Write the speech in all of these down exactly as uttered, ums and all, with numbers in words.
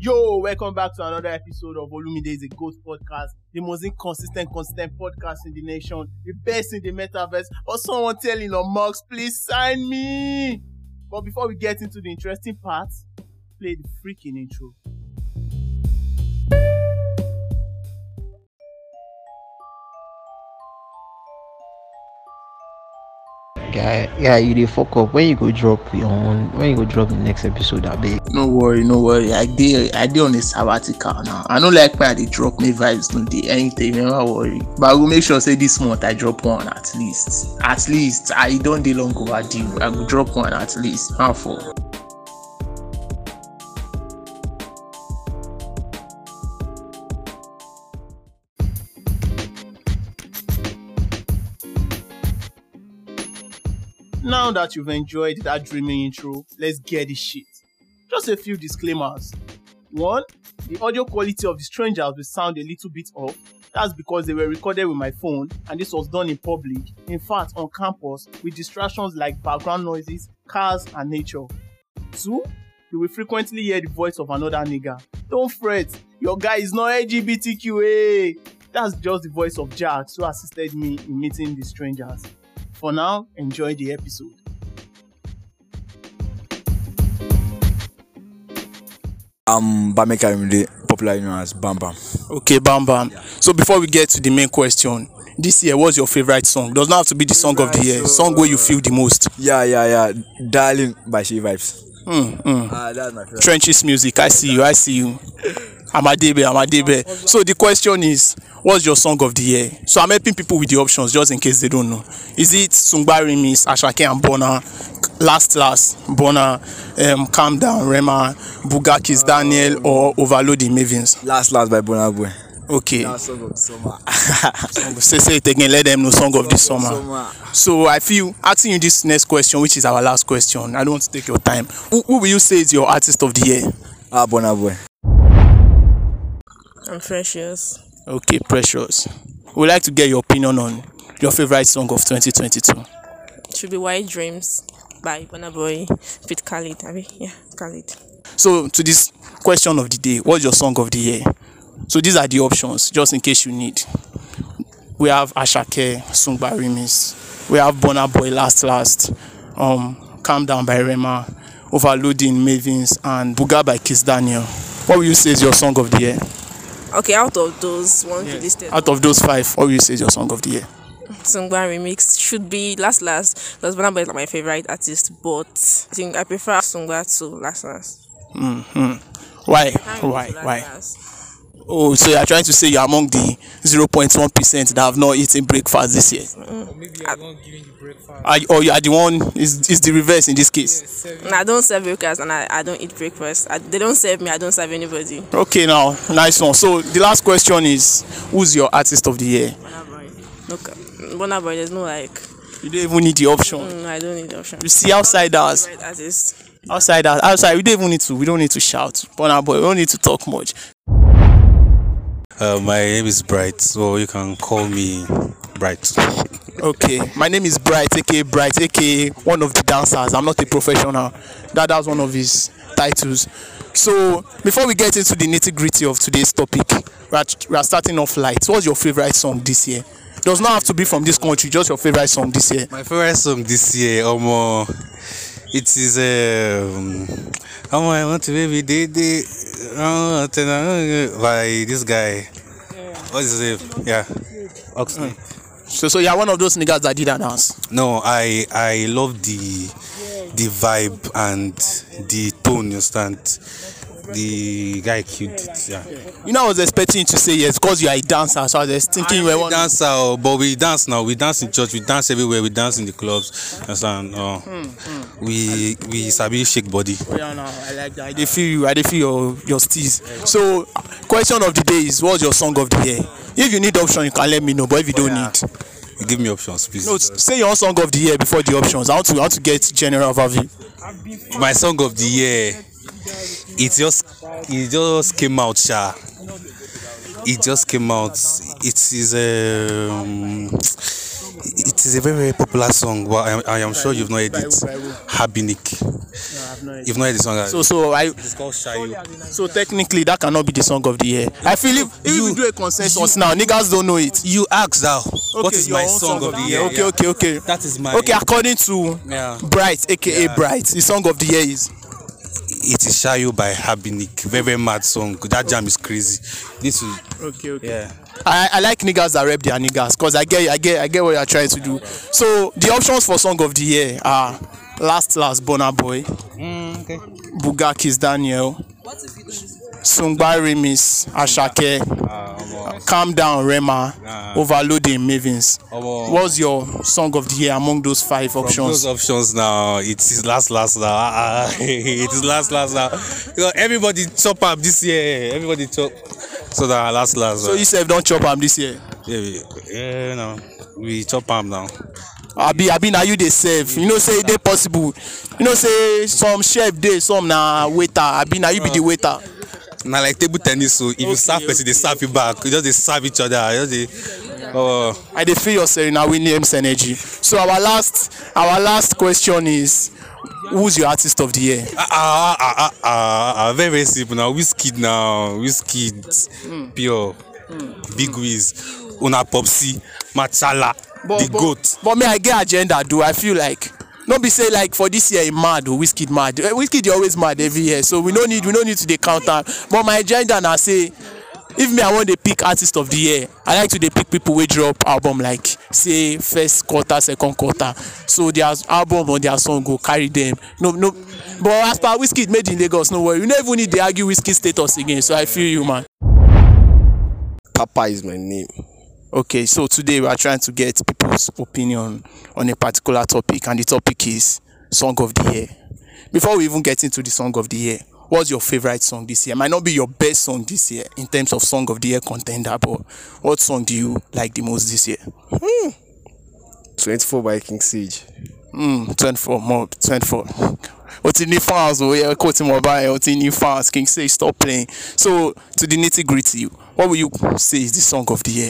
Yo, welcome back to another episode of Olumide is a Ghost podcast, the most inconsistent, consistent podcast in the nation, the best in the metaverse. Or someone tell Elon Musk, please sign me. But before we get into the interesting parts, play the freaking intro. Yeah, yeah, you dey fuck up when you go drop your own, when you go drop the next episode. I beg. No worry, no worry. I did, I did on a sabbatical now. I don't like when I dey drop me vibes no dey anything. Never worry. But I will make sure say this month I drop one at least. At least I don't dey long overdue. I will drop one at least. How for? Now that you've enjoyed that dreamy intro, let's get this shit. Just a few disclaimers. One, the audio quality of the strangers will sound a little bit off. That's because they were recorded with my phone and this was done in public, in fact on campus, with distractions like background noises, cars and nature. Two, you will frequently hear the voice of another nigga. Don't fret, your guy is not L G B T Q A. That's just the voice of Jax who assisted me in meeting the strangers. For now, enjoy the episode. Um, Bameka Imde, popularly known as Bam Bam. Okay, Bam Bam. Yeah. So before we get to the main question, this year, what's your favorite song? Does not have to be the song of the year. So, song where you feel the most. Yeah, yeah, yeah. Darling by She Vibes. Mm, mm. Ah, that's my favorite. Trenches music. I see you. I see you. Amadebe, Amadebe. So the question is, what's your song of the year? So I'm helping people with the options just in case they don't know. Is it Sungba Remix, Ashake and Bona, Last Last, Bona, um, Calm Down, Rema, Bugakis, uh, Daniel, or Overloading Mavins? Last Last by Bona Boy. Okay. Last song of the summer. say, say it again, let them know song of the summer. summer. So I feel asking you this next question, which is our last question. I don't want to take your time. Who, who will you say is your artist of the year? Ah, Bona Boy. I'm Precious. Okay, Precious. We'd like to get your opinion on your favorite song of twenty twenty-two. Should be White Dreams by Burna Boy with Khalid. I mean, yeah, Khalid. So, to this question of the day, what's your song of the year? So, these are the options, just in case you need. We have Ashake, Sungba Remix. We have Burna Boy, Last Last. Um, Calm Down by Rema. Overloading, Mavins. And Buga by Kiss Daniel. What will you say is your song of the year? Okay, out of those ones you listed. Out of those five, what will you say is your song of the year? Sungba Remix should be Last Last because Burna Boy is like my favorite artist, but I think I prefer Sungba to Last Last. Mm-hmm. Why? Why? Why? Last. Oh, so you are trying to say you're among the zero point one percent that have not eaten breakfast this year? Mm. Or maybe you are not giving you breakfast. Are, or you are the one, is is the reverse in this case? Yes, no, I don't serve breakfast and I, I don't eat breakfast. I, they don't serve me, I don't serve anybody. Okay, now, nice one. So the last question is, who's your artist of the year? Burna Boy. Look, Burna Boy, there's no like... You don't even need the option. Mm, I don't need the option. You see, outsiders. Artist. Outsiders. Outside, we don't even need to, we don't need to shout. Burna Boy, we don't need to talk much. Uh, my name is Bright, so you can call me Bright. Okay, my name is Bright, aka Bright, aka one of the dancers. I'm not a professional. That that's one of his titles. So before we get into the nitty gritty of today's topic, we are, we are starting off light. What's your favorite song this year? Does not have to be from this country. Just your favorite song this year. My favorite song this year, um, uh, it is um, oh I want to baby day day, uh, by this guy. Yeah. What is his name? Yeah, Oxley. Mm. So, so you're one of those niggas that did that dance? No, I I love the the vibe and the tone. You understand? The guy killed it. Yeah. You know, I was expecting you to say yes because you are a dancer. So I was thinking you were one dancer, but we dance now. We dance in church. We dance everywhere. We dance in the clubs. Understand? Uh, hmm, hmm. We we sabi shake body. Oh, yeah, no, I like that. I dey feel you. I dey feel your your steez. So, question of the day is, what's your song of the year? If you need option, you can let me know. But if you don't oh, yeah. need, you give me options, please. No, say your own song of the year before the options. I want to I want to get general overview. My song of the year, it just it just came out, sha. It just came out. It is um, It is a very, very popular song, but I am, I am sure you've not heard By it. who, by who? Habinik. No, I've not heard You've not heard the song. So, so I, It's called Shayo. so technically that cannot be the song of the year. I feel if, if You- we do a consensus now, niggas don't know it. You asked now, what Okay, is your my own song of the year? Okay, Yeah. okay, okay. That is my. Okay, according to Yeah. Bright, aka Yeah. Bright, the song of the year is It is Shayo by Habinik. Very, very mad song. That jam is crazy. This will. okay, okay. Yeah. I, I like niggas that rep their niggas because I get I get I get what you're trying to do. So the options for song of the year are Last Last Burna Boy, Mm, okay. Buga Kiss Daniel, Sungba Remix, Ashake, Uh, Calm Down Rema, Ah. Overloading Mavins. Omo. What's your song of the year among those five From options? those options now, it is last last now. Ah, ah, it is last last now. Because everybody chop up this year. Everybody chop. So that last last. So you said don't chop am this year. yeah, we, yeah, no, we chop am now. Abi abi na you dey serve. You know say e dey possible. You know say some chef dey, some na waiter. Abi na you be the waiter. Now like table tennis, so if you serve person, they serve you back. You just they serve each other. Just they, oh, I dey feel your Serena Williams energy. So our last our last question is, who's your artist of the year? ah, ah, ah, ah, ah, ah, very very simple now. Wizkid now, Wizkid, mm. Pure, mm. Big Wiz, Una Popsi, Machala, the goat. But me, I get agenda. Do I feel like? No be say like for this year he mad or Wizkid mad. Eh, Wizkid dey always mad every year, so we no need we no need to dey count am. But my agenda na say, if me I want dey pick artist of the year, I like to dey pick people wey drop album like say first quarter, second quarter, so their album or their song go carry them. No no. But as per Wizkid made in Lagos, no worry. You no even need to argue Wizkid status again. So I feel you, man. Papa is my name. Okay, so today we are trying to get people's opinion on a particular topic, and the topic is song of the year. Before we even get into the song of the year, what's your favorite song this year? Might not be your best song this year in terms of song of the year contender, but what song do you like the most this year? Hmm. twenty-four by King Sage. Hmm, twenty-four more, twenty-four. What's in the fans? Oh yeah, quoting mobile. What's in the fans? King Sage, stop playing. So to the nitty gritty, what will you say is the song of the year?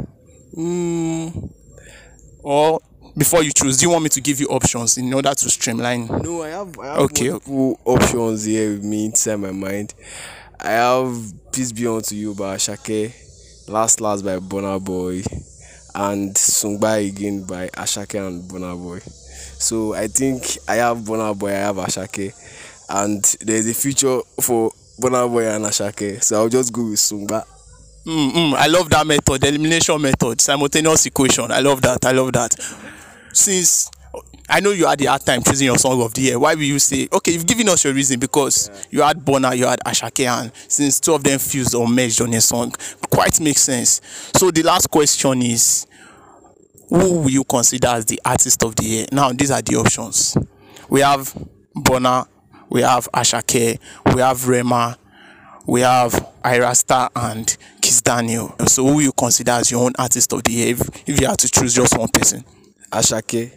Mm. Or before you choose, do you want me to give you options in order to streamline? No, I have, I have Okay, multiple options here with me inside my mind. I have Peace Be Unto You by Ashake, Last Last by Burna Boy, and Sungba again by Ashake and Burna Boy. So I think I have Burna Boy, I have Ashake, and there's a future for Burna Boy and Ashake. So I'll just go with Sungba. Mm, mm, I love that method, the elimination method, simultaneous equation. I love that. I love that. Since I know you had the hard time choosing your song of the year, why will you say, okay, you've given us your reason because yeah. you had Burna, you had Ashake, and since two of them fused or merged on a song, quite makes sense. So the last question is, who will you consider as the artist of the year? Now, these are the options. We have Burna, we have Ashake, we have Rema, we have Irasta and Kiss Daniel. So who will you consider as your own artist of the year if, if you had to choose just one person? Ashake.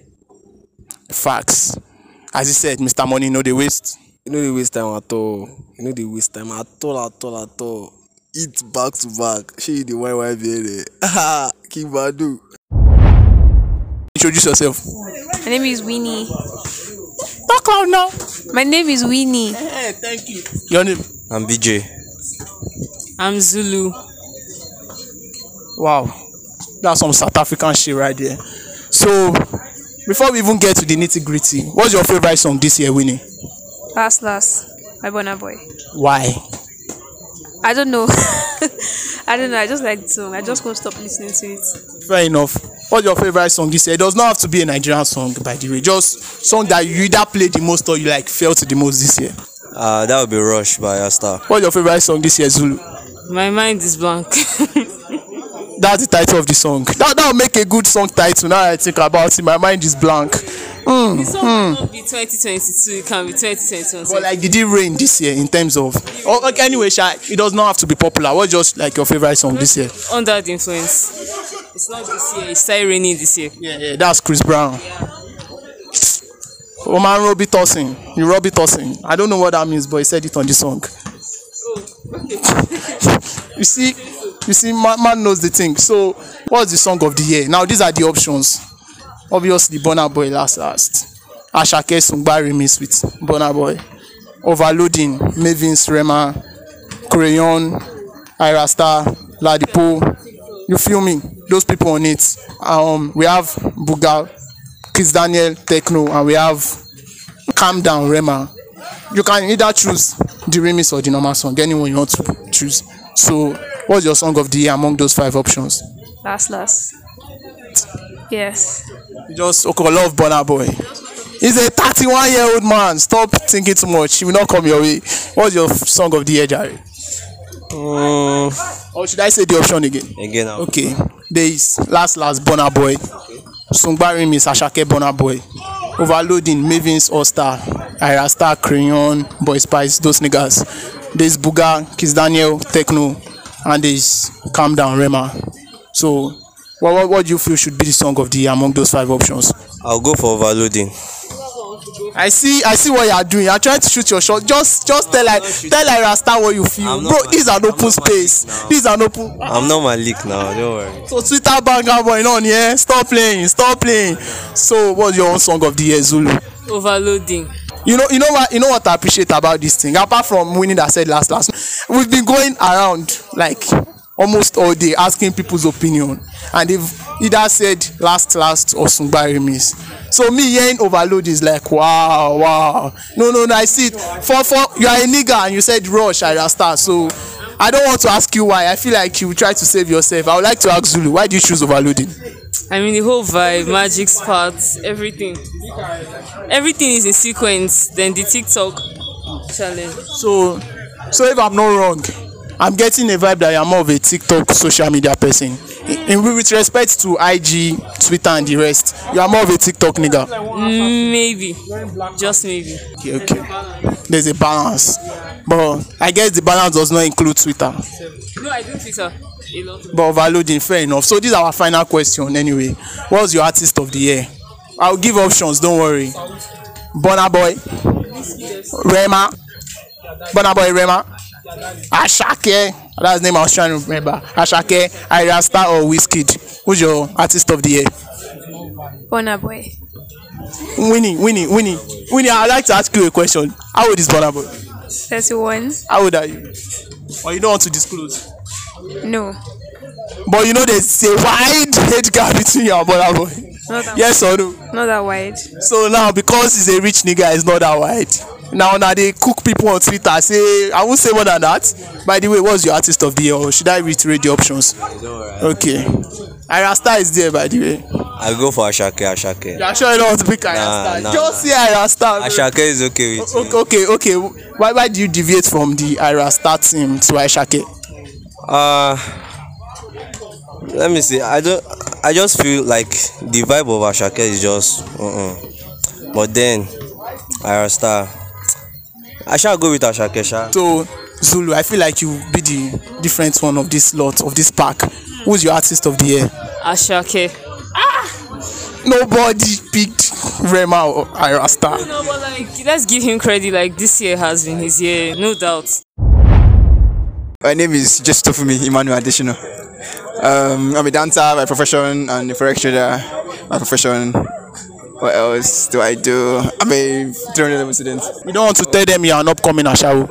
Facts. As you said, Mister Money, no they waste. You know they waste time at all. You know they waste time at all, at all, at all. Eat back to back. Show you the Y Y baby. Ah, King Badu. Introduce yourself. My name is Winnie. Talk loud now. My name is Winnie. Hey, thank you. Your name? I'm B J. I'm Zulu. Wow, that's some South African shit right there. So, before we even get to the nitty gritty, what's your favorite song this year, Winnie? Last Last by Burna Boy. Why? I don't know. I don't know. I just like the song. I just won't stop listening to it. Fair enough. What's your favorite song this year? It does not have to be a Nigerian song, by the way. Just song that you either played the most or you like felt the most this year. Uh, that would be Rush by Asta. What's your favorite song this year, Zulu? My mind is blank. That's the title of the song. That that will make a good song title. Now I think about it, my mind is blank. Mm, the song mm. will not be twenty twenty-two. It can be twenty twenty-one. But like, did it rain this year in terms of? Oh, okay, anyway, Sha, it does not have to be popular. What's just like your favorite song this year? Under the Influence. It's not this year. It started raining this year. Yeah, yeah, that's Chris Brown. Yeah. Oh man, Robbie Tossing. You Robbie Tossing. I don't know what that means, but he said it on the song. Oh, okay. You see, you see, man, man knows the thing. So, what's the song of the year? Now, these are the options. obviously Burna Boy last last. Ashake Sungba remix with Burna Boy. Overloading, Mavins, Rema, Crayon, Irasta, Ladipo. You feel me? Those people on it. Um, we have Buga, Chris Daniel, Techno, and we have Calm Down, Rema. You can either choose the remix or the normal song, anyone you want to choose. So, what's your song of the year among those five options? Last, last. Yes. You just okay, love Burna Boy. He's a thirty-one year old man. Stop thinking too much. He will not come your way. What's your song of the year, Jerry? Um, Or should I say the option again? again now. Okay. There is Last Last Burna Boy. Sungba remix Ashake Burna Boy. Overloading Mavins All Star. Irasta, Crayon, Boy Spice, those niggas. There's Buga, Kiss Daniel, Techno, and there's Calm Down, Rema. So, what, what, what do you feel should be the song of the year among those five options? I'll go for Overloading. I see, I see what you are doing. You are trying to shoot your shot. Just, just tell like, tell like Rasta what you feel, bro. This is an open space. This is an open. I'm not Malik now, don't worry. So Twitter banger boy on here. Stop playing, stop playing. So, what's your own song of the year, Zulu? Overloading. You know, you know what, you know what I appreciate about this thing. Apart from winning that said last last, we've been going around like almost all day asking people's opinion, and they've either said last last or Sungba remix. So me hearing Overload is like wow, wow. No, no, no. I see it. For for you are a nigga and you said Rush, I start. So I don't want to ask you why. I feel like you try to save yourself. I would like to ask Zulu, why do you choose Overloading? I mean, the whole vibe, magic spots, everything. Everything is in sequence. Then the TikTok challenge. So, so if I'm not wrong, I'm getting a vibe that you're more of a TikTok social media person. In, in with respect to I G, Twitter, and the rest, you are more of a TikTok nigga. Mm, maybe, just maybe. Okay, okay. There's a balance, but I guess the balance does not include Twitter. No, I do Twitter a lot. But Overloading, fair enough. So this is our final question anyway. What's your artist of the year? I'll give options, don't worry. Burna Boy, Rema, Burna Boy, Rema, Ashake, that's the name I was trying to remember. Ashake, Irasta or Wizkid. Who's your artist of the year? Burna Boy. Winnie, Winnie, Winnie, Winnie, I'd like to ask you a question. How old is Burna Boy? thirty-one. How old are you? Or you don't want to disclose? No. But you know there's a wide age gap between you and Burna Boy. Not that Yes wide. or no? Not that wide. So now because he's a rich nigga, it's not that wide. Now now they cook people on Twitter. Say I won't say more than that. By the way, what's your artist of the year? Or should I reiterate the options? Okay. Irasta is there, by the way. I'll go for Ashake, Ashake. You're sure you don't want to pick Irasta? nah, Just say Irasta. Ashake is okay with me. Okay, okay, okay. Why why do you deviate from the Irasta team to Ashake? Uh, let me see. I don't. I just feel like the vibe of Ashake is just. Uh-uh. But then, Irasta. I shall go with Ashake. Sha. So Zulu, I feel like you be the different one of this lot of this pack. Who's your artist of the year? Ashake. Nobody picked Rema or Irasta. No, but like, let's give him credit. Like this year has been his year, no doubt. My name is just Tofumi Emmanuel Additional. Um, I'm a dancer by profession and a forex trader by profession. What else do I do? I'm a three hundred level student. You don't want to tell them you're an upcoming Ashawo?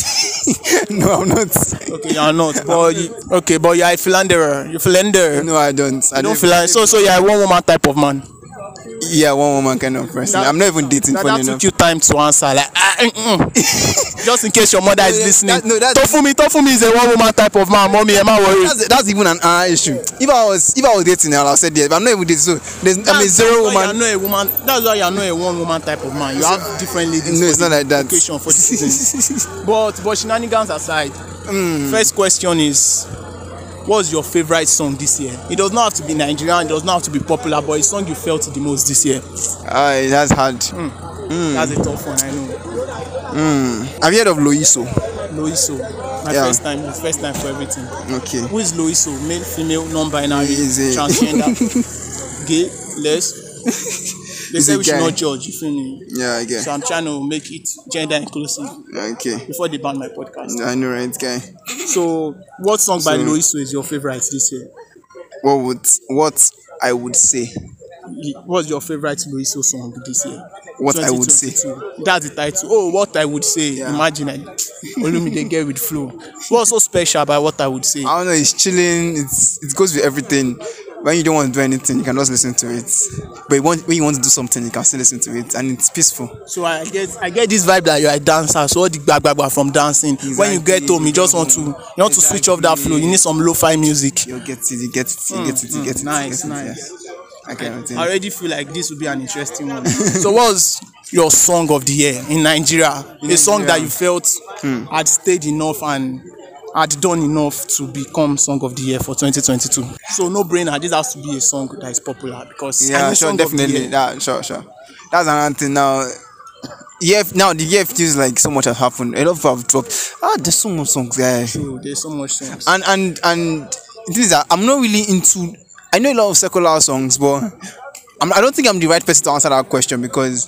No, I'm not. Okay, you're not. But you, okay, but you're a philanderer. You're a philanderer. No, I don't. I You don't philander. So, so you're a one woman type of man. Yeah, one woman kind of person. That- I'm not even dating. That, Funny that enough. took you time to answer. Like, ah, mm, mm. Just in case your mother is No, listening. that- no, that's- Tofumi, Tofumi is a one woman type of man. Mommy, am I worried? That's, that's even an uh, issue. If I was if I was dating now, I would have said yes. But I'm not even dating. So there's I'm a That's zero why woman. You're not a woman. That's why you're not a one woman type of man. You have different ladies. No, for it's the not like that. occasion, for the season. but but shenanigans aside, first question is, what's your favorite song this year? It does not have to be Nigerian. It does not have to be popular, but a song you felt the most this year. Uh, that's hard. That's a tough one, I know. Mm. Have you heard of Loiso? Loiso, my Yeah. first time, my first time for everything. Okay. Who is Loiso? Male, female, non-binary, He's a- transgender, gay, less. They He's say a we should guy. not judge. You feel me? Yeah, I get. So I'm trying to make it gender inclusive Okay. before they ban my podcast. I know, right, guy. So, what song by So- Loiso is your favorite this year? What would what I would say? what's your favorite Loiso song this year? What I would say. That's the title. Oh, what I would say. Yeah. Imagine I Olumide get with flow. What's so special about what I would say? I don't know. It's chilling. It's it goes with everything. When you don't want to do anything, you can just listen to it. But when you want to do something, you can still listen to it, and it's peaceful. So I get I get this vibe that you're a dancer. So all the bag bag from dancing. Exactly. When you get home, you just want to you want exactly. to switch off that flow. You need some lo-fi music. You get it. You get it. You get it. You get it. Nice, you get it, nice. Yeah. Okay, I, I already feel like this would be an interesting one. So what's your song of the year in Nigeria? In a song Nigeria. that you felt hmm. had stayed enough and had done enough to become song of the year for twenty twenty-two. So no brainer, this has to be a song that is popular because yeah, sure, definitely. Yeah, sure, sure. That's another thing now. Yeah, now the year feels like so much has happened. A lot of people have dropped. Ah, there's so much songs there. True, there's so much songs. And and and the thing is that I'm not really into. I know a lot of secular songs, but I'm, I don't think I'm the right person to answer that question because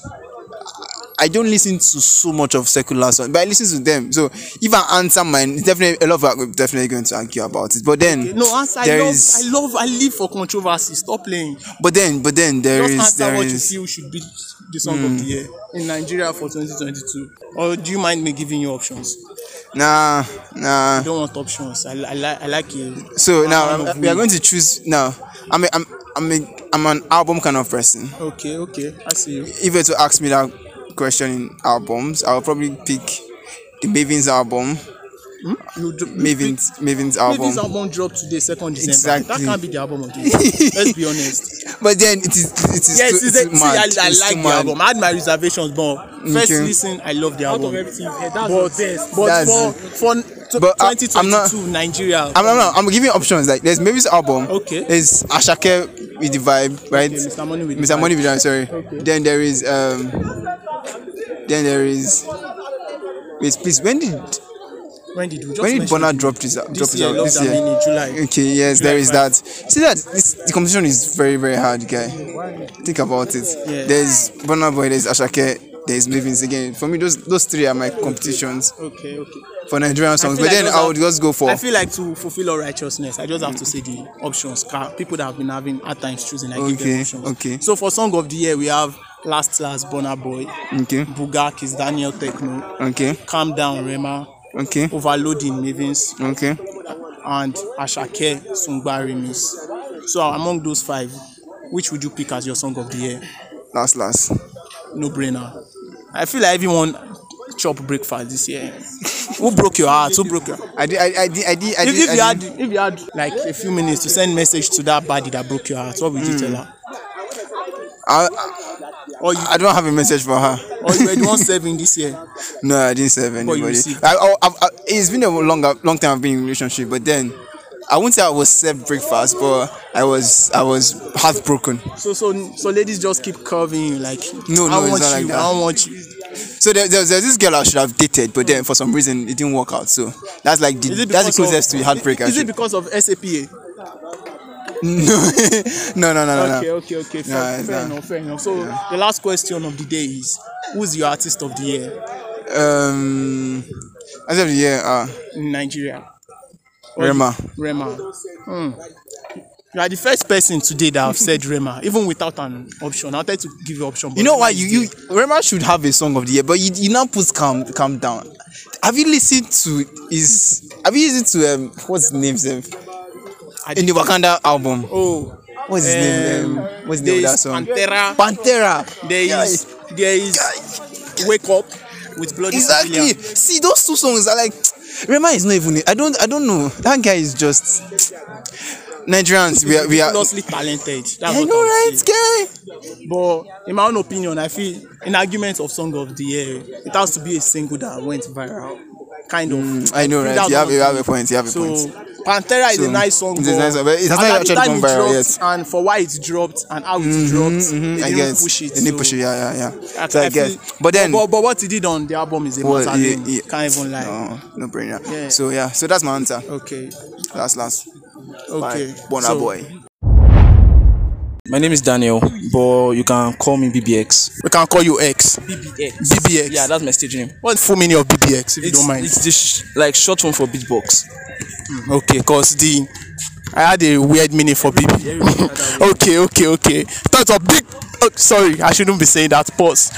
I don't listen to so much of secular songs, but I listen to them. So if I answer mine, it's definitely a lot of people are definitely going to argue about it. But then okay. no answer. There I love, is, I love. I live for controversy. Stop playing. But then, but then there Just is. answer there what is, you feel should be the song mm. of the year in Nigeria for twenty twenty-two. Or do you mind me giving you options? Nah, nah. I don't want options. I, I like. I like it. So now I'm, we are going to choose now. I'm a, I'm I'm a, I'm an album kind of person. Okay, okay, I see you. If you were to ask me that question in albums, I'll probably pick the Mavins album. Hmm? You do, Mavins, Mavins album. Mavins album dropped today, second December. Exactly. That can't be the album of the year. Let's be honest. But then it is, it is. Yes, too, it's, it's see, I, I it's like the mad. album. I had my reservations, but first okay. listen, I love the album. Out of everything, yeah, that's but, the best. But that's for for but twenty twenty-two I'm not, Nigeria. I'm not. I'm giving options. Like there's Mavins album. Okay. There's Ashake with the vibe, right? Okay, Mister Money with Mister the Money vibe. with the vibe. Sorry. Okay. Then there is um. Then there is. Wait, please. When did? When did we just when did Burna drop this? Drop this this year, out this year? in July. Okay, yes, July there is five. that. See that this, the competition is very very hard, guy. Think about it. Yeah. There's Burna Boy, there's Ashake, there's Mavins again. For me, those those three are my competitions. Okay, okay. For Nigerian songs, but like then those I are- would just go for. I feel like to fulfill all righteousness, I just have to say the options. Ca- People that have been having hard times choosing, I give them Okay, options. okay. So for song of the year, we have Last Last Burna Boy, Okay, Bugak is Daniel Techno, okay, Calm Down Rema, okay, Overloading Mavins, okay. and Ashake Sungba Remix. So among those five, which would you pick as your song of the year? Last, last. No brainer. I feel like everyone chop breakfast this year. Who broke your heart? Who broke your heart? I did, I, I did, I did, I If, did. if you I had did. if you had like a few minutes to send message to that body that broke your heart, what would you tell her? I, Or you, I don't have a message for her. or you were the one serving this year? No, I didn't serve you anybody. received. I, I, I, I, it's been a long, long time I've been in a relationship, but then I wouldn't say I was served breakfast, but I was, I was heartbroken. So so so ladies just keep curving you like No, no, I it's want not you, like that. I don't want you. So there, there, there's this girl I should have dated, but then for some reason it didn't work out. So that's like the, Is it that's the because closest of, to heartbreak. Is actually. it because of S A P A? no, no, no, no, no. Okay, okay, okay. Fair, Nah, fair nah. enough, fair enough. So the last question of the day is, who's your artist of the year Um, as of the year, uh, in Nigeria? Rema. Rema. Hmm. You are the first person today that have said Rema, even without an option. I wanted to give you option. But You know why Rema you is you Rema should have a song of the year, but you, you now put calm calm down. Have you listened to his? Have you listened to um what's his name? Sef? I In the Wakanda album. Oh, What's his name? Um, what's the name of that song? Pantera. Pantera. There is there is Wake Up with Bloody Exactly. Civilian. See, those two songs are like Rema is not even. I don't. I don't know. That guy is just Nigerians. We are. We are. Ridiculously talented. That's I what know, I'm right, saying. guy? But in my own opinion, I feel in argument of song of the year, it has to be a single that went viral. Kind of. Mm, I know, right? That's You have, what you I'm have a point. You have a So point. Pantera is So, a nice song, it's a nice song, but it has and not at the actually time gone it viral dropped, yet. and for why it dropped and how it dropped, Mhm, they I didn't guess. push it. They didn't so push it. Yeah, yeah, yeah. I, So I I guess. feel- But then, but, but what he did on the album is a well, matter. yeah, yeah. Can't even lie. no, no brainer. Yeah. So yeah, so that's my answer. Okay. Last, last. Okay. Burna So- Boy. My name is Daniel, but you can call me B B X. We can call you X. B B X. B B X. Yeah, that's my stage name. What's the full meaning of B B X, if It's, you don't mind? it's the sh- like short form for beatbox. Okay, because the I had a weird meaning for B B. okay, okay, okay. Thought of big. Oh, sorry, I shouldn't be saying that. Pause.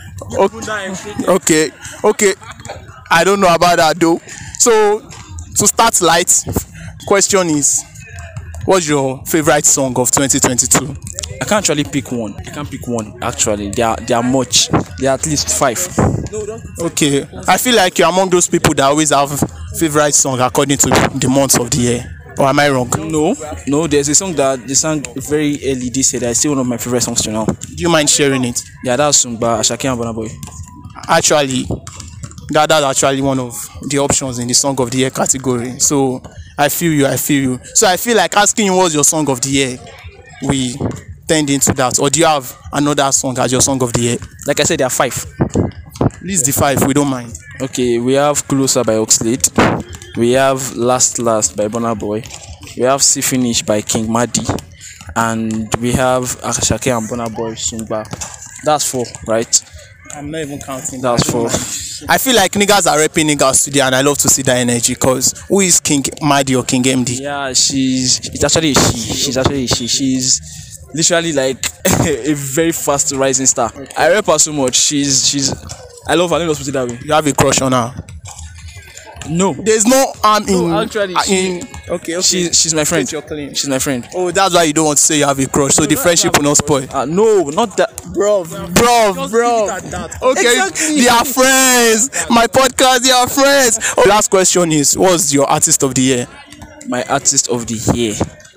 Okay, okay, okay. I don't know about that though. So, to start light, question is, what's your favorite song of twenty twenty-two? I can't actually pick one. I can't pick one. Actually, there are there are much. There are at least five. Okay, I feel like you're among those people that always have favorite song according to the months of the year. Or am I wrong? No, no. There's a song that they sang very early this year that is still one of my favorite songs to now. Do you mind sharing it? Yeah, that's sung by Ashake and Burna Boy. Actually, that that's actually one of the options in the song of the year category. So I feel you. I feel you. So I feel like asking you what's your song of the year, we tend into that. Or do you have another song as your song of the year? Like I said, there are five. List the five. We don't mind. Okay, we have Closer by Oxlade. We have Last Last by Burna Boy. We have See Finish by King Madi. And we have Ashake and Burna Boy Sungba. That's four, right? I'm not even counting. That's four. I feel like niggas are rapping niggas today, and I love to see that energy. Because who is King Madi or King M D? Yeah, she's. It's actually a she. She's actually a she. She's literally like a very fast rising star. Okay. I rap her so much. She's. She's. I love her. Let me just put it that way. You have a crush on her? No, there's no harm in. No, actually, she, in okay, okay. She's she's my friend. She's my friend. Oh, that's why you don't want to say you have a crush, so no, the friendship will not spoil. Uh, no, not that, bro, bro, bro. Okay, exactly. They are friends. My podcast, they are friends. Oh, last question is, what's your artist of the year? My artist of the year.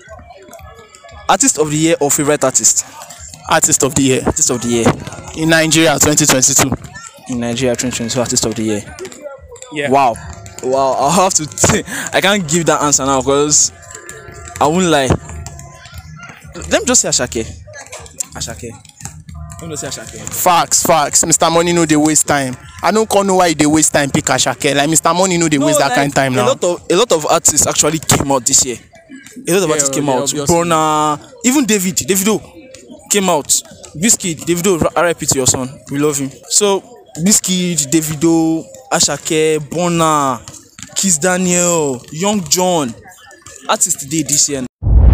Artist of the year or favorite artist? Artist of the year. Artist of the year. In Nigeria, twenty twenty-two. In Nigeria, twenty twenty-two, artist of the year. Yeah. Wow. Wow, I'll have to t- I can't give that answer now because I won't lie. Let me just say Ashake. Ashake. Let me just say Ashake. Facts, facts. Mister Money know they waste time. I don't know why they waste time pick Ashake. Like Mister Money know they no, waste like, that kind of time a now. Lot of, a lot of artists actually came out this year. A lot of yeah, artists came yeah, out. Burna, even David, Davido came out. Wizkid, Davido, R I P to your son. We love him. So Wizkid, Davido, Ashake, Burna, Kiss Daniel, Young John, artists today this year.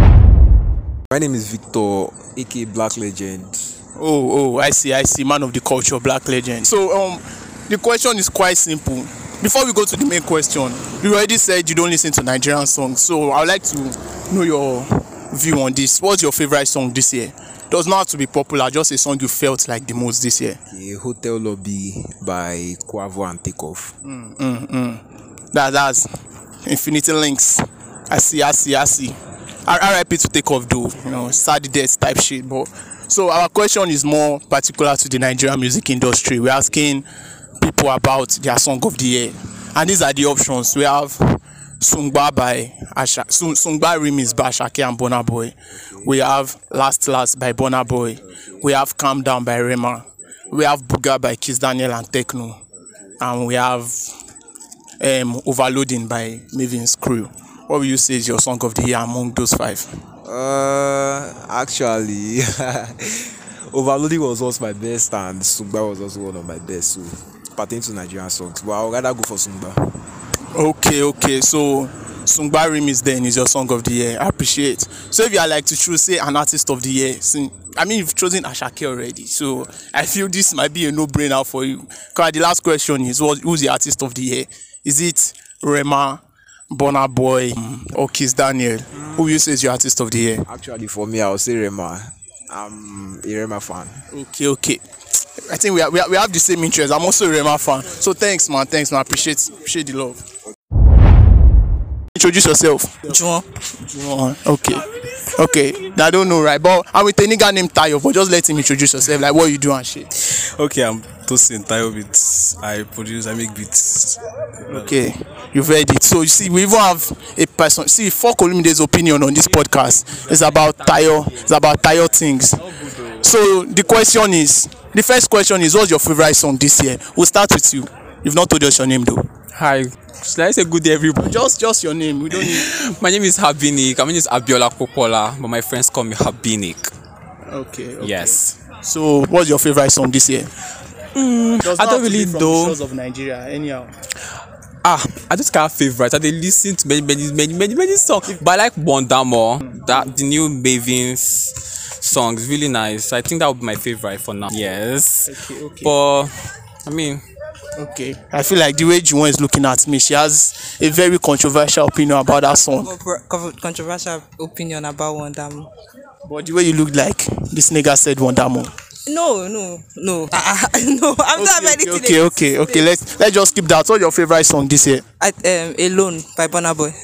My name is Victor, aka Black Legend. Oh, oh, I see, I see, man of the culture, Black Legend. So, um, the question is quite simple. Before we go to the main question, you already said you don't listen to Nigerian songs, so I would like to know your view on this. What's your favorite song this year? Does not have to be popular, just a song you felt like the most this year. Okay, Hotel Lobby by Quavo and Takeoff. Mm, mm, mm. That, that's Infinity Links. I see, I see, I see. R I P to Takeoff though, you know, sad death type shit. But so our question is more particular to the Nigerian music industry. We're asking people about their song of the year, and these are the options. We have Sungba by Asha, Sungba remix by Ashake and Burna Boy. We have Last Last by Burna Boy. We have Calm Down by Rema. We have Buga by Kiss Daniel and Tekno. And we have um, Overloading by Mavin's Crew. What will you say is your song of the year among those five? Uh, actually, Overloading was also my best and Sungba was also one of my best. So, pertaining to Nigerian songs, but I would rather go for Sungba. Okay, okay. So, Sungba remix then is your song of the year. I appreciate. So, if you are like to choose, say, an artist of the year, I mean, you've chosen Ashake already. So, I feel this might be a no-brainer for you. Because the last question is, what, who's the artist of the year? Is it Rema, Burna Boy, or Kiss Daniel? Who you say is your artist of the year? Actually, for me, I would say Rema. I'm a Rema fan. Okay, okay. I think we have, we have, we have the same interest. I'm also a Rema fan. So, thanks, man. Thanks, man. Appreciate, appreciate the love. Introduce yourself. Juan. Juan. Okay. Okay. I don't know, right? But I'm with a nigga named Tayo, but just let him introduce yourself. Like, what you do and shit. Okay, I'm Tosin Tayo Beats. I produce, I make beats. Okay. You've heard it. So, you see, we even have a person. See, fuck Olumide's opinion on this podcast. It's about Tayo. It's about Tayo things. So, the question is, the first question is, what's your favorite song this year? We'll start with you. You've not told us your name, though. Hi. Should I say good day, everybody? Just, just your name. We don't need. My name is Habinik. My name is Abiola Popola, but my friends call me Habinik. Okay, okay. Yes. So, what's your favorite song this year? Mm, I don't really know. Shores of Nigeria, anyhow. Ah, I just got favorites. I they listen to many, many, many, many, many songs. But I like Wondamo. That the new Maven's song is really nice. I think that would be my favorite for now. Yes. Okay, okay. But I mean, okay. I feel like the way Juwon is looking at me, she has a very controversial opinion about that song. Controversial opinion about Wondamo. But the way you look like this nigga said Wondamo. No, no, no. Uh, no, I'm okay, not anything. Okay, okay, okay. Let's let's just skip that. What's your favorite song this year? I, um, Alone by Burna Boy.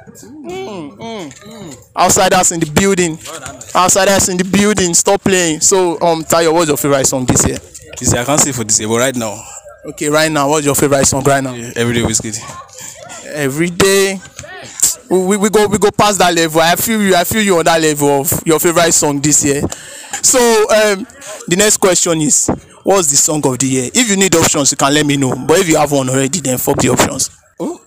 Mm, mm, mm. Outsiders in the building. Outsiders in the building. Stop playing. So, um, Tayo, what's your favorite song this year? This year, I can't say for this year, but right now. Okay, right now, what's your favorite song right now? Yeah, Everyday Wizkid. Everyday. We, we go we go past that level. I feel you. I feel you on that level of your favorite song this year. So um, the next question is, what's the song of the year? If you need options, you can let me know. But if you have one already, then fuck the options. Oh,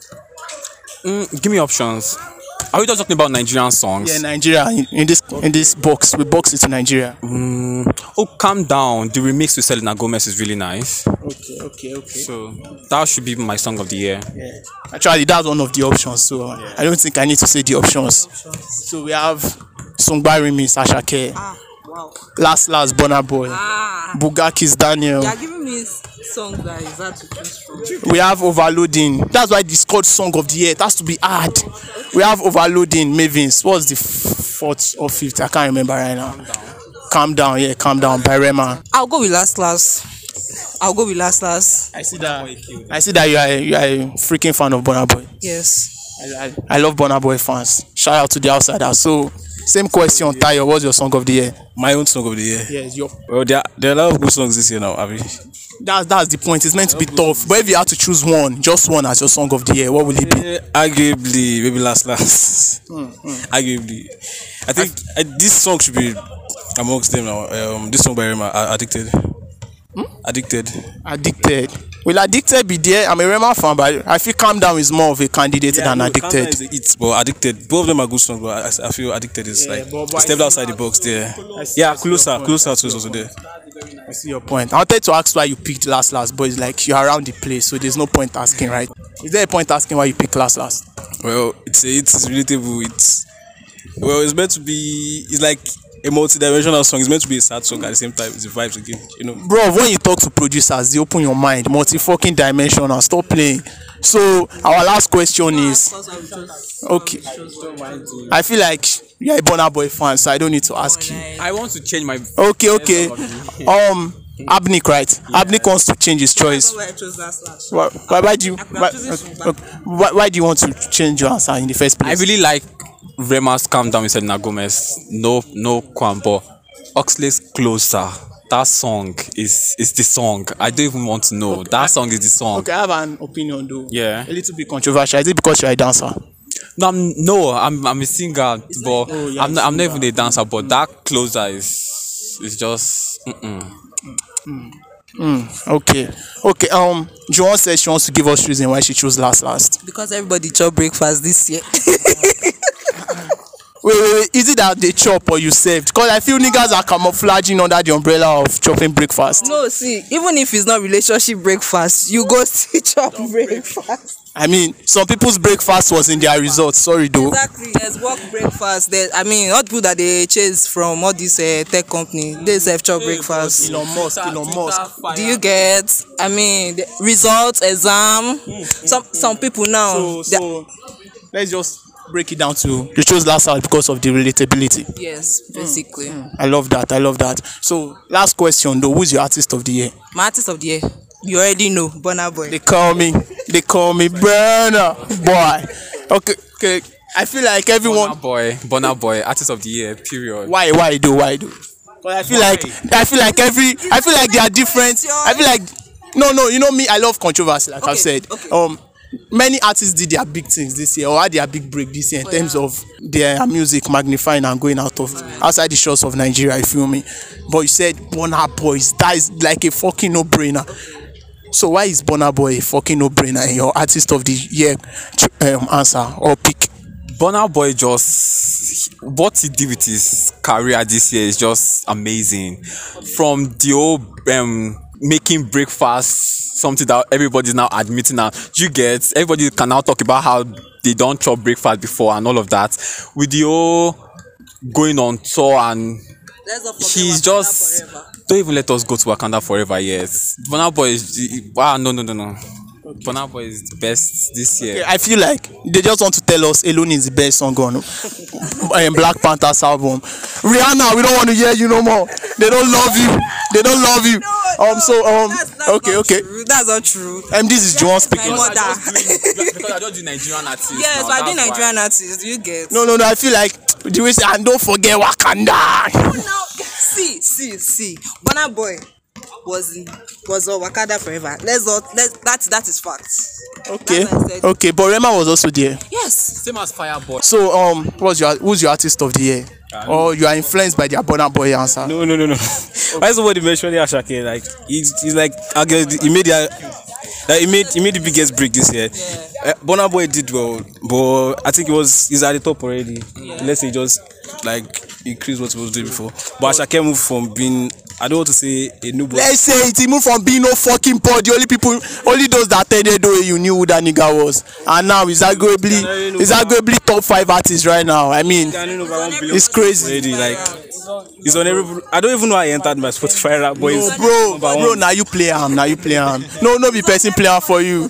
mm, give me options. Are we just talking about Nigerian songs? Yeah, Nigeria in, in this in this box. We box it to Nigeria. Mm, oh, Calm Down. The remix with Selena Gomez is really nice. Okay, okay, okay. So that should be my song of the year. Yeah. Actually, that's one of the options. So uh, yeah. I don't think I need to say the options. options. So we have Sungba remix Ashake. Ah, wow. Last Last Burna Boy. Ah. Bugaki's Daniel. You are giving me songs that is hard to choose from. We have Overloading. That's why it's called Song of the Year. It has to be hard. We have Overloading, Mavins. What's the fourth or fifth? I can't remember right now. Calm Down. Calm Down, yeah, Calm Down by Rema. I'll go with Last Last. I'll go with Last Last. I see that. I see that you are you are a freaking fan of Burna Boy. Yes. I, I, I love Burna Boy fans. Shout out to the Outsiders. So, same question, Tayo. What's your song of the year? My own song of the year. Yes, your. Well, there are, there are a lot of good songs this year now, Abby. That's that's the point. It's meant to be tough. But if you had to choose one, just one as your song of the year, what will it be? Uh, arguably, maybe Last Last. Mm, mm. Arguably, I think I, I, this song should be amongst them now. Um, this song by Rema, Addicted. Hmm? Addicted. Addicted. Will Addicted be there? I'm a Rema fan, but I feel Calm Down is more of a candidate yeah, than no, Addicted. Is it's but Addicted. Both of them are good songs, but I, I feel Addicted is yeah, like but, but stepped outside the box there. Yeah, Closer, Closer too is also there. I see your point. I wanted to ask why you picked Last Last, but it's like you're around the place, so there's no point asking, right? Is there a point asking why you picked Last Last? Well, it's it's relatable. It's well, it's meant to be. It's like a multi-dimensional song. It's meant to be a sad song at the same time. It's the vibes again, you know. Bro, when you talk to producers, they open your mind. Multi-fucking dimensional. Stop playing. So our last question is, okay. I feel like you're a Burna Boy fan, so I don't need to ask you. I want to change my. Okay, okay. Um, Abnik, right? Yeah. Abnik wants to change his choice. Why, why, why do you? Why, why, why do you want to change your answer in the first place? I really like Rema's Calm Down with Selena Gomez. No, no Kwambo. Oxley's Closer. That song is is the song. I don't even want to know. Okay. That song is the song. Okay, I have an opinion though. Yeah. A little bit controversial. Is it because you're a dancer? No, I'm, no, I'm I'm a singer, it's but like, oh, yeah, I'm not, I'm not even a dancer. But mm. that Closer is is just. Mm-mm. Mm. Mm. Okay. Okay. Um, Juwon says she wants to give us reason why she chose Last Last. Because everybody chop breakfast this year. Wait, wait, wait, is it that they chop or you saved? Because I feel niggas are camouflaging under the umbrella of chopping breakfast. No, see, even if it's not relationship breakfast, you go still chop breakfast. I mean, some people's breakfast was in their resort. Sorry, though. Exactly, yes, work breakfast. There, I mean, all people that they chase from all this uh, tech company, they serve chop breakfast. Elon Musk, Elon Musk. Do you get? I mean, the results, exam. Mm, some mm, some people now. So, so let's just break it down to you chose Last Last because of the relatability. Yes, basically. Mm, mm. I love that. I love that. So, last question though: who's your artist of the year? My artist of the year. You already know, Burna Boy. They call me, they call me Burna Boy. Okay, okay. I feel like everyone. Burna Boy, Burna Boy, artist of the year. Period. Why, why do, why do? But I feel why? like, I feel like every, I feel like they are different. I feel like, no, no. You know me, I love controversy. Like okay, I've said, okay. um, many artists did their big things this year, or had their big break this year in oh, terms yeah. of their music magnifying and going out of right. outside the shores of Nigeria. You feel me? But you said Burna Boy, that is like a fucking no-brainer. So why is Burna Boy a fucking no-brainer in your artist of the year um, answer or pick? Burna Boy just what he did with his career this year is just amazing. From the old um making breakfast something that everybody's now admitting now. You get everybody can now talk about how they don't chop breakfast before and all of that. With the whole going on tour and he's just don't even let us go to Wakanda Forever yet. Burna Boy is wow no no no no. Burna Boy is the best this year. Okay, I feel like they just want to tell us Alone is the best song on um, Black Panther's album. Rihanna, we don't want to hear you no more. They don't love you. They don't love you. Um. So um. That's, that's okay. Okay. True. That's not true. Um. This is John speaking. My mother. Because I don't do Nigerian artists. Yes, now, I do that's Nigerian why. artists. Do you get? No, no, no. I feel like the way say and don't forget Wakanda. No, see, see, see. Burna Boy was was on Wakanda Forever. Let's not let that that is fact. Okay. Okay. But Rema was also there. Yes. Same as Fireboy. So um, what's your who's your artist of the year? Or you are influenced by the Burna Boy answer? No, no, no, no. Why is somebody mentioning Ashake? Like he's, he's like I guess he made the like, he made he made the biggest break this year. Yeah. Uh, Burna Boy did well, but I think it was he's at the top already. Yeah. Let's say just like increase what he was doing before. But Ashake moved from being I don't want to say a newborn. Let's say it, he moved from being no fucking pod. The only people, only those that attended though you knew who that nigga was. And now he's arguably, he's arguably top five artists right now. I mean, it's crazy. Already, like, he's on every. I don't even know how I entered my Spotify rap, but no, bro, bro, now you play him, now you play him. No, no, be person player for you.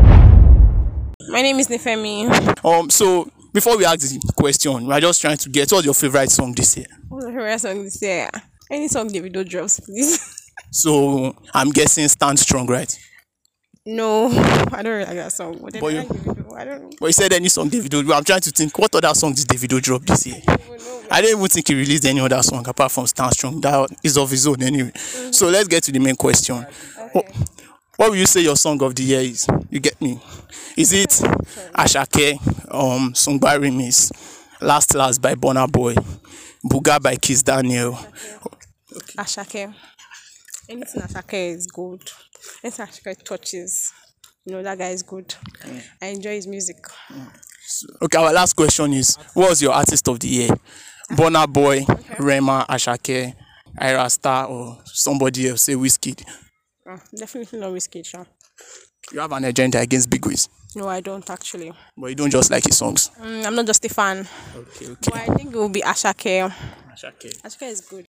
My name is Nifemi. Um, so before we ask the question, we're just trying to get what's your favorite song this year? What's my favorite song this year? Any song Davido drops, please. So I'm guessing Stand Strong, right? No, I don't really like that song. But, but, I, you, like Davido. I don't know. But you said any song Davido. I'm trying to think what other song did Davido drop this year? I don't even think he released any other song apart from Stand Strong. That is of his own anyway. Mm-hmm. So let's get to the main question. Okay. What, what will you say your song of the year is? You get me? Is it Ashake, um, Sungba Remix, Last Last by Burna Boy, Buga by Kiss Daniel? Okay. Ashake. Anything Ashake is good. Anything Ashake touches, you know, that guy is good. Mm. I enjoy his music. Mm. So, okay, our last question is, what was your artist of the year? Burna Boy, okay. Rema, Ashake, Ira Star, or somebody else, say Wizkid? Oh, definitely not Wizkid, sure. You have an agenda against Big Wiz? No, I don't actually. But you don't just like his songs? Mm, I'm not just a fan. Okay, okay. But I think it will be Ashake. Ashake. Ashake is good.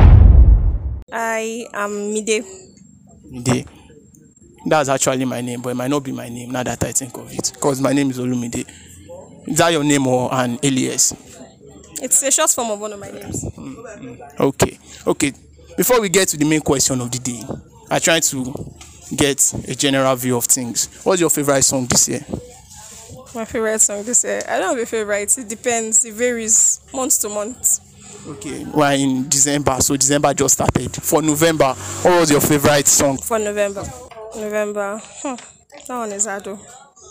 I am Mide. Mide. That's actually my name, but it might not be my name now that I think of it. Because my name is Olumide. Is that your name or an alias? It's a short form of one of my names. Mm-hmm. Okay. Okay. Before we get to the main question of the day, I try to get a general view of things. What's your favorite song this year? My favorite song this year? I don't have a favorite. It depends. It varies month to month. Okay, we're in December, so December just started. For November, what was your favorite song? For November, November, hmm. that one is hard though.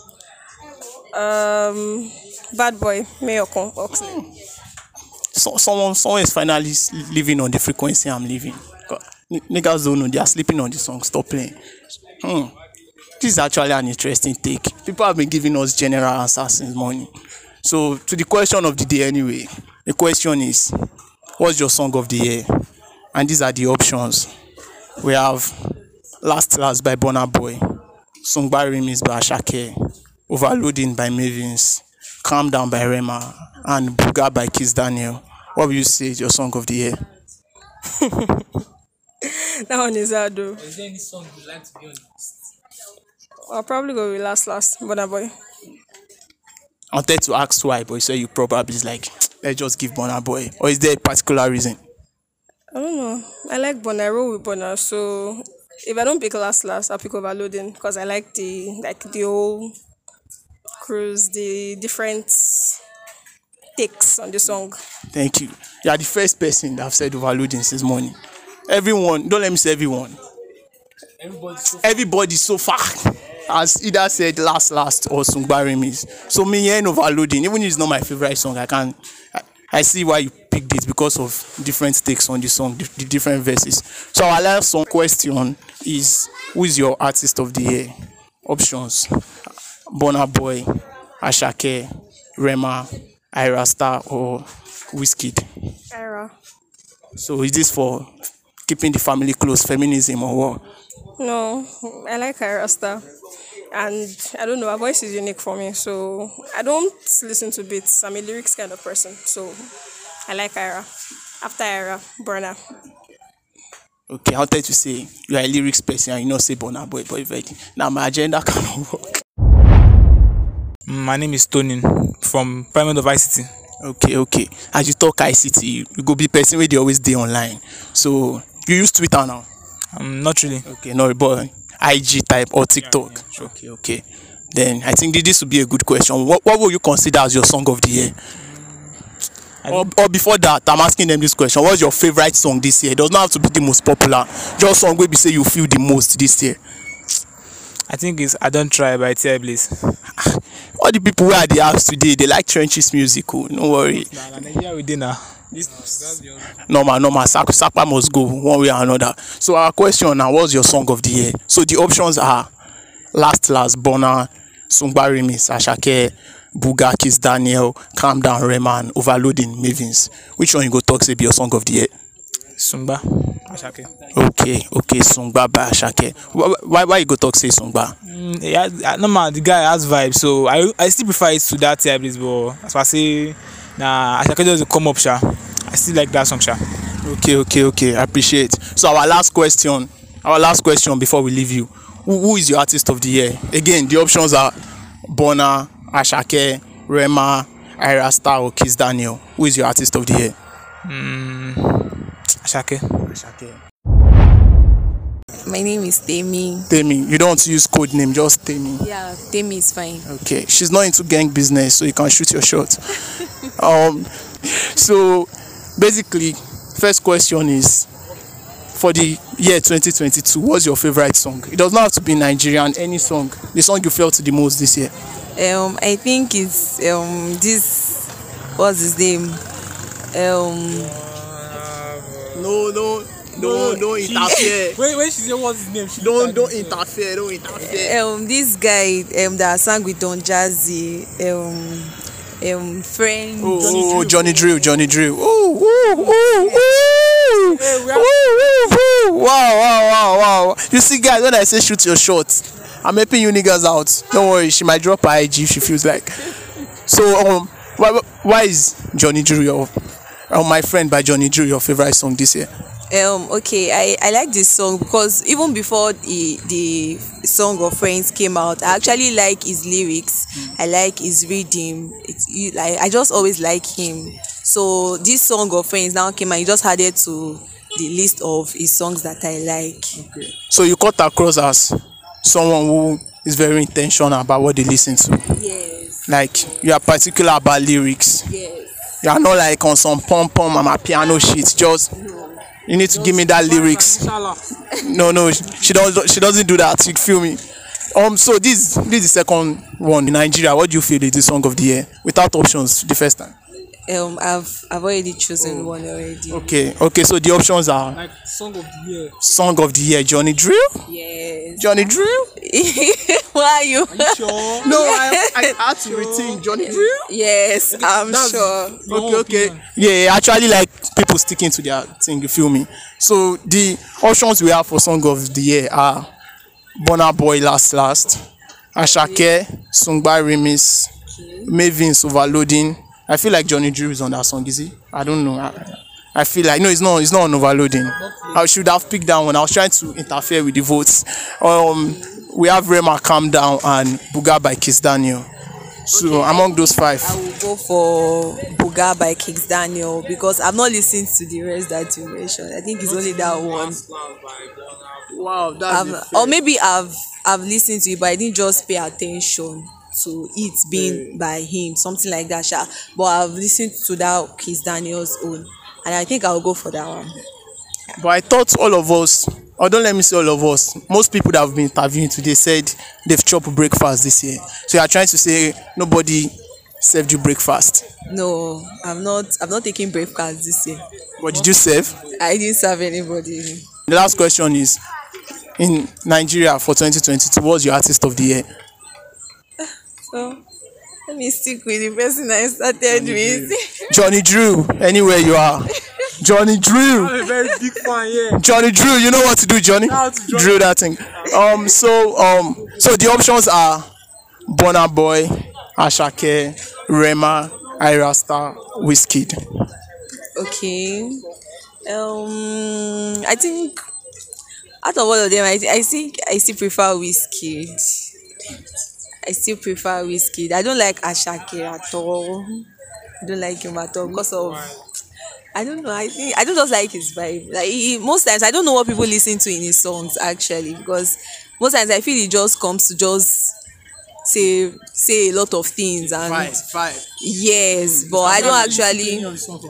Um, Bad Boy, Mayokon, Oxley. So someone, someone is finally living on the frequency I'm living. Niggas don't know, they are sleeping on the song. Stop playing. Hmm. This is actually an interesting take. People have been giving us general answers since morning. So to the question of the day anyway, the question is, what's your song of the year? And these are the options. We have Last Last by Burna Boy, Sungba Remix by Ashake, Overloading by Mavins, Calm Down by Rema, and Buga by Kiss Daniel. What will you say is your song of the year? That one is hard though. Is there any song you'd like to be on the list? I'll probably go with Last Last, Burna Boy. I wanted to ask why, but you say you probably is like, let's just give Burna Boy. Or is there a particular reason? I don't know. I like Burna, I roll with Burna, so if I don't pick Last Last, I'll pick Overloading because I like the like the whole cruise, the different takes on the song. Thank you. You are the first person that have said Overloading since morning. Everyone, don't let me say everyone. Everybody so far. Everybody so far has either said Last Last or Sungba Remix. So me and Overloading, even if it's not my favorite song, I can I, I see why you picked it because of different takes on the song, the, the different verses. So our last song question is, who is your artist of the year? Options: Burna Boy, Ashake, Rema, Ira Star, or Wizkid. Ira. So is this for keeping the family close, feminism, or what? No, I like Ira Star. And I don't know, her voice is unique for me. So I don't listen to beats. I'm a lyrics kind of person. So I like Ira. After Ira, Burna. Okay, I wanted to say you are a lyrics person and you know say Burna Boy, but very now my agenda cannot work. My name is Tony from Pyramid of I C T. Okay, okay. As you talk I C T, you go be person where they always day online. So you use Twitter now? Um, not really. Okay, no, but I G type or TikTok. Yeah, yeah, sure. Okay, okay. Then I think this would be a good question. What what will you consider as your song of the year? Or, or before that, I'm asking them this question. What's your favorite song this year? It does not have to be the most popular. Just song where you say you feel the most this year. I think it's I Don't Try by T I Blaze. All the people who are the house today, they like Trenches music. Oh, no worry. Nah, Nigeria we did now. No man, no man. Sapa, Sapa must go one way or another. So our question now, what's your song of the year? So the options are Last Last, Burna, Sungba Remix, Ashake, Buga, Kiss Daniel, Calm Down, Rema, Overloading, Mavins. Which one you go talk say be your song of the year? Sungba, Ashake. Okay, okay, Sungba by Ashake. Why, why you go talk say Sungba? Mm, yeah, no man, the guy has vibes, so I I still prefer it to that T I Blaze, but as I say, nah, Ashake just come up, sha. I still like that song, sha. Okay, okay, okay. I appreciate. So our last question, our last question before we leave you. Who, who is your artist of the year? Again, the options are Burna, Ashake, Rema, Ira Star, or Kiss Daniel. Who is your artist of the year? Mm, Ashake. Ashake. My name is Temi. Temi. You don't want to use code name, just Temi. Yeah, Temi is fine. Okay. She's not into gang business, so you can shoot your shot. um. So, basically, first question is, for the year twenty twenty-two, what's your favorite song? It does not have to be Nigerian, any song. The song you felt the most this year. Um, I think it's um this. What's his name? Um. No, no, no, don't interfere. Wait, wait, she said what's his name? She Don't, don't interfere. Don't interfere. Um, this guy um that sang with Don Jazzy. Um. Um, friend. Oh, Johnny Drill, Johnny Drill. Ooh, ooh, ooh, ooh. Ooh, ooh, ooh. Wow, wow, wow, wow. You see, guys, when I say shoot your shot, I'm helping you niggas out. Don't worry, she might drop her I G if she feels like. So, um, why, why is Johnny Drill your, um, my friend by Johnny Drill your favorite song this year? Um, okay, I, I like this song because even before the the song of Friends came out, I actually like his lyrics. Mm. I like his rhythm. It's like I just always like him. So this song of Friends now came and he just added to the list of his songs that I like. Okay. So you cut across as someone who is very intentional about what they listen to. Yes. Like you are particular about lyrics. Yes. You are not like on some pom pom and my piano shit. Just. No. You need to give me that lyrics. No, no, she doesn't. She doesn't do that. You feel me? Um. So this, this is the second one in Nigeria. What do you feel is the song of the year without options? The first time. Um. I've I've already chosen one already. Okay. Okay. So the options are like song of the year. Song of the year, Johnny Drill. Yes. Johnny Drill. Why are you? Are you sure? No, I, I had to retain Johnny Drill. Yes, I'm That's sure. Okay, okay. Yeah, I actually like people sticking to their thing. You feel me? So the options we have for song of the year are Burna Boy, Last Last, Ashake, Sungba Remix, Mavins, Overloading. I feel like Johnny Drill is on that song. Is he? I don't know. I, I feel like no, it's not. It's not on Overloading. I should have picked that one. I was trying to interfere with the votes. Um, we have Rema, Calm Down, and Buga by Kiss Daniel. So okay, among those five, I will go for Buga by Kiss Daniel because I've not listened to the rest that you mentioned. I think it's only that one. Wow, that's or maybe I've I've listened to it, but I didn't just pay attention to it being yeah. by him, something like that. Sha. But I've listened to that Kiss Daniel's own, and I think I'll go for that one. But I thought all of us, or don't let me say all of us, most people that have been interviewing today said they've chopped breakfast this year. So you are trying to say nobody served you breakfast? No, I'm not. I'm not taking breakfast this year. What did you serve? I didn't serve anybody. The last question is, in Nigeria for twenty twenty-two, what's your artist of the year? So let me stick with the person I started with. Johnny Drew, anywhere you are. Johnny Drew. I'm a very big fan, yeah. Johnny Drew, you know what to do, Johnny? Drew that thing. Um, so um, so the options are Burna Boy, Ashake, Rema, Ayra Starr, Wizkid. Okay. Um, I think out of all of them, I, I think I still prefer Wizkid. I still prefer Wizkid. I don't like Ashake at all. I don't like him at all because of I don't know. I think I don't just like his vibe. Like he, most times, I don't know what people listen to in his songs actually, because most times I feel he just comes to just say say a lot of things and Five, five. yes, but I don't actually.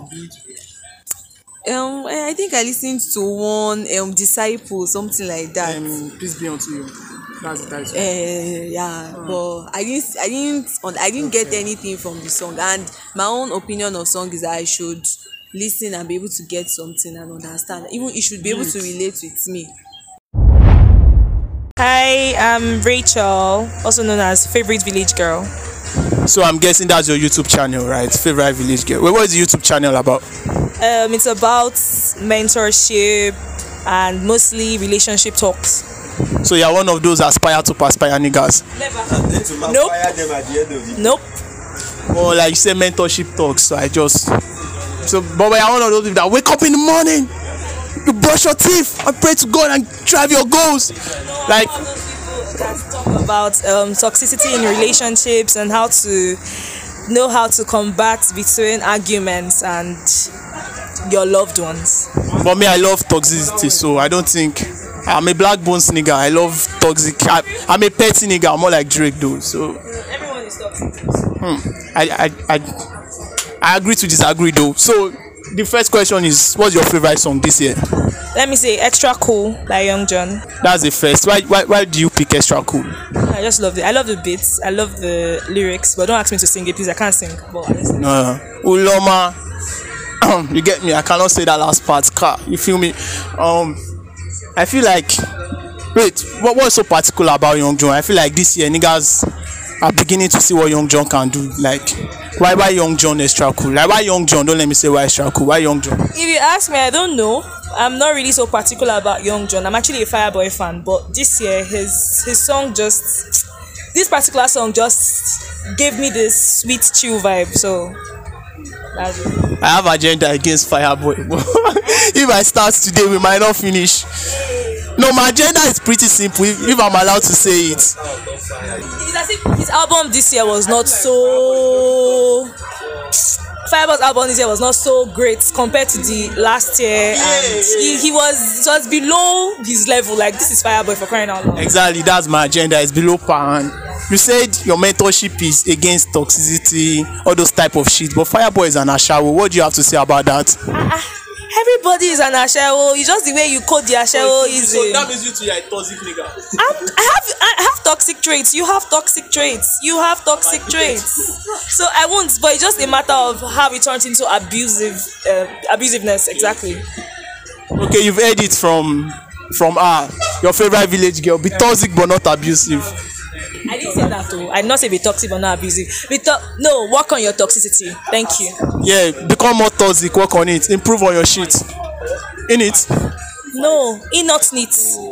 Um, I think I listened to one um Disciple, something like that. Um, peace be unto you. That's the title. Uh, yeah, but I didn't, I didn't, I didn't get anything from the song. And my own opinion of song is that I should listen and be able to get something and understand. Even it should be able to relate with me. Hi, I'm Rachel, also known as Favorite Village Girl. So I'm guessing that's your YouTube channel, right? Favorite Village Girl. Wait, what is the YouTube channel about? Um, it's about mentorship and mostly relationship talks. So you're one of those aspire to aspire niggas. Never. Nope. Nope. Well, like you say, mentorship talks. So I just so, but we are one of those people that wake up in the morning, you brush your teeth, and pray to God and drive your goals. Like talk about um, toxicity in relationships and how to know how to combat between arguments and your loved ones. But me, I love toxicity, so I don't think I'm a black bones nigga. I love toxic. I, I'm a petty nigga. I'm more like Drake though. So everyone is toxic. Hmm. I, I I I agree to disagree though. So the first question is, what's your favorite song this year? Let me say Extra Cool by Young John. That's the first. Why why why do you pick Extra Cool? I just love it. I love the beats. I love the lyrics, but don't ask me to sing it, please. I can't sing. But I just no, no. Uloma. You get me? I cannot say that last part. Car, you feel me? Um, I feel like. Wait, what what's so particular about Young John? I feel like this year niggas are beginning to see what Young John can do. Like, why why Young John Extra Cool? Like, why Young John? Don't let me say why Extra Cool. Why Young John? If you ask me, I don't know. I'm not really so particular about Young John. I'm actually a Fireboy fan, but this year his his song just this particular song just gave me this sweet chill vibe. So that's it. I have agenda against Fireboy. If I start today, we might not finish. No, my agenda is pretty simple. If, if I'm allowed to say it. It's as if his album this year was not so. Fireboy's album this year was not so great compared to the last year, and he, he was it was below his level. Like, this is Fireboy, for crying out loud. Exactly, that's my agenda. It's below par. And you said your mentorship is against toxicity, all those type of shit. But Fireboy is an ashawo. What do you have to say about that? Uh, everybody is an ashawo. It's just the way you code the ashawo. Is so that means you two are a toxic nigga. I'm, I have I have toxic traits. You have toxic traits. You have toxic traits. So I won't. But it's just a matter of how it turns into abusive uh, abusiveness. Exactly. Okay, you've heard it from from her. Your favorite village girl. Be toxic but not abusive. I didn't say that too. I did not say be toxic but not abusive. Be to- no, work on your toxicity. Thank you. Yeah, become more toxic. Work on it. Improve on your shit. In it. No, in not neat.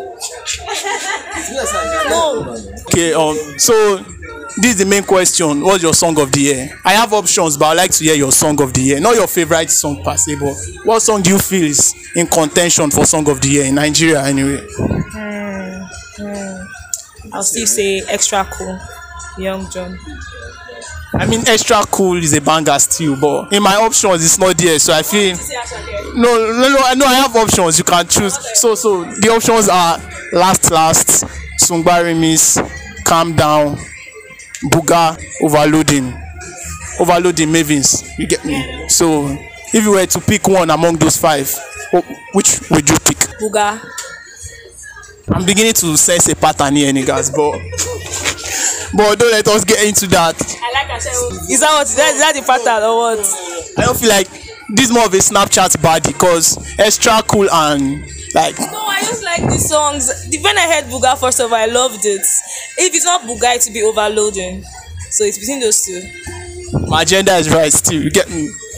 No. Okay. Um. So this is the main question. What's your song of the year? I have options, but I like to hear your song of the year. Not your favorite song per se, but what song do you feel is in contention for song of the year in Nigeria anyway? Hmm. Hmm. I'll still say Extra Cool, Young John. I mean, Extra Cool is a banger still, but in my options it's not there, so I feel no, no, no, no. I have options. You can choose. So, so the options are Last Last, Sungba Remix, Calm Down, Buga, Overloading, Overloading, Mavins. You get me? So, if you were to pick one among those five, which would you pick? Buga. I'm beginning to sense a pattern here, niggas, but but don't let us get into that. I like Ashewo. Is that what? Is that, is that the pattern or what? I don't feel like this is more of a Snapchat body, because Extra Cool and like. No, I just like the songs. When I heard Buga first of all, I loved it. If it's not Buga, it will be Overloading. So it's between those two. My agenda is right still. You get me?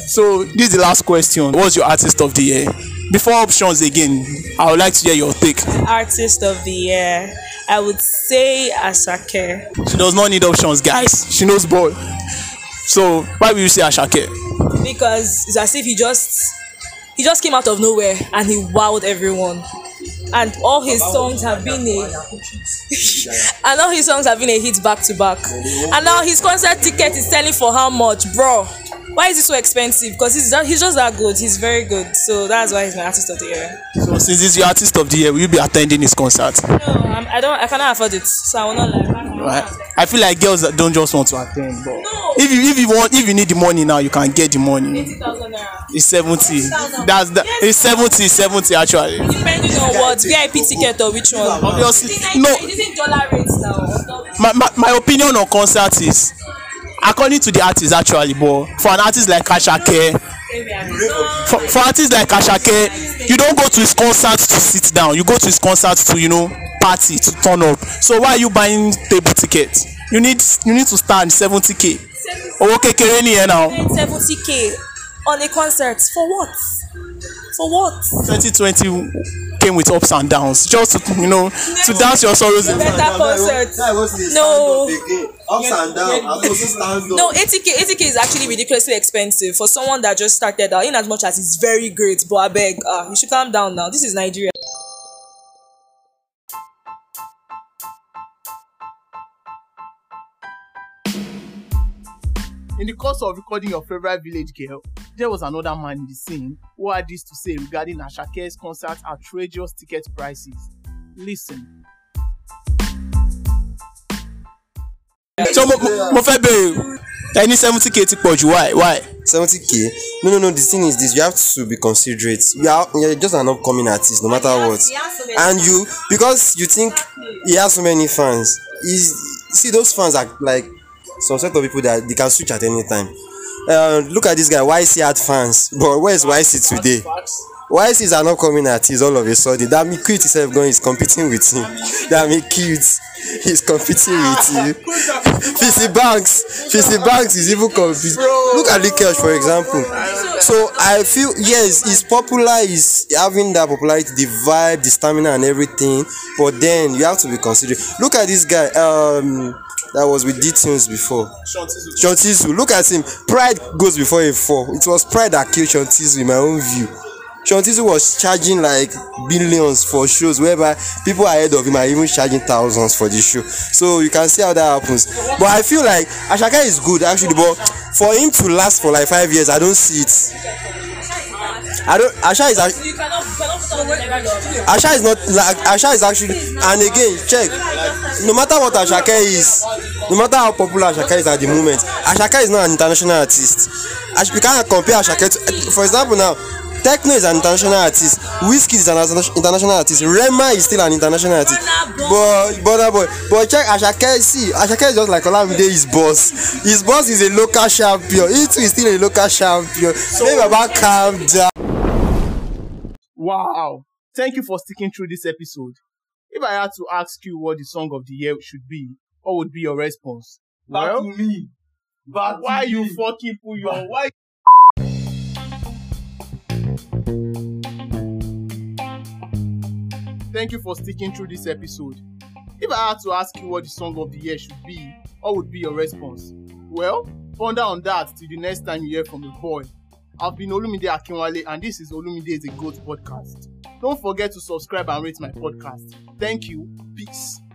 So this is the last question. What's your artist of the year? Before options again, I would like to hear your take. Artist of the year, I would say Asake. She does not need options, guys. She knows ball. So why will you say Asake? Because it's as if he just he just came out of nowhere and he wowed everyone. And all his songs have been a and all his songs have been a hit back to back. And now his concert ticket is selling for how much, bro? Why is it so expensive? Because he's just, he's just that good. He's very good. So that's why he's my artist of the year. So since this is your artist of the year, will you be attending his concert? No, I'm, I don't. I cannot afford it. So I will not lie. Right. I feel like girls that don't just want to attend, but No. if you if you want if you need the money now, you can get the money. eighty thousand naira. It's seventy. That's the it's seventy seventy actually. Depending on what V I P ticket or which one. Obviously, no. It isn't dollar rates now. My, my my opinion on concert is according to the artist actually, but for an artist like Asake, for, for artists like Asake, you don't go to his concert to sit down. You go to his concert to, you know, party, to turn up. So why are you buying table tickets? You need you need to stand seventy k. Oh, okay, Kereni here now. seventy k on a concert for what? For what? twenty twenty came with ups and downs, just to, you know, to dance your sorrows. Better concert. No. Ups and downs. No, eighty k eighty k is actually ridiculously expensive for someone that just started out. In as much as it's very great, but I beg, ah, you should calm down now. This is Nigeria. In the course of recording your favorite village girl, there was another man in the scene who had this to say regarding Asake's concert outrageous ticket prices. Listen. So mo mo mo fẹ́ bẹ̀rẹ̀ ẹni seventy k ti pọ̀ jù, why why. seventy k? No, no, no. The thing is this: you have to be considerate. You are you're just an upcoming artist, no matter what. And you, because you think he has so many fans, is see those fans are like some set of people that they can switch at any time. Uh, look at this guy. Y C had fans, but where is Y C today? Y C is an upcoming artist all of a sudden. That me cute himself going is competing with him. That me cute he's competing with you. Fizzy Banks, Fizzy Banks is even competing. Look at Likesh, for example. So I feel yes, he's popular, he's having that popularity, the vibe, the stamina, and everything. But then you have to be considerate. Look at this guy. Um. That was with D-Tunes before. Shontizu. Look at him. Pride goes before a fall. It was pride that killed Shontizu in my own view. Shontizu was charging like billions for shows, whereby people ahead of him are even charging thousands for the show. So you can see how that happens. But I feel like Asake is good actually, but for him to last for like five years, I don't see it. I don't. Asha is actually. Asha is not like Asha is actually. And again, check. No matter what Asake is, no matter how popular Asake is at the moment, Asake is not an international artist. As we can't compare Asake to, for example, now. Techno is an international artist. Wizkid is an international artist. Rema is still an international artist. But but boy, but check Asake. See, Asake is just like Olamide, his boss. His boss is a local champion. He too is still a local champion. So maybe about calm down. Wow. Thank you for sticking through this episode. If I had to ask you what the song of the year should be, what would be your response? Back well, to me. Back why to you me. fucking put your why? Thank you for sticking through this episode. If I had to ask you what the song of the year should be, what would be your response? Well, ponder on that till the next time you hear from the boy. I've been Olumide Akinwale and this is Olumide is a Goat podcast. Don't forget to subscribe and rate my podcast. Thank you. Peace.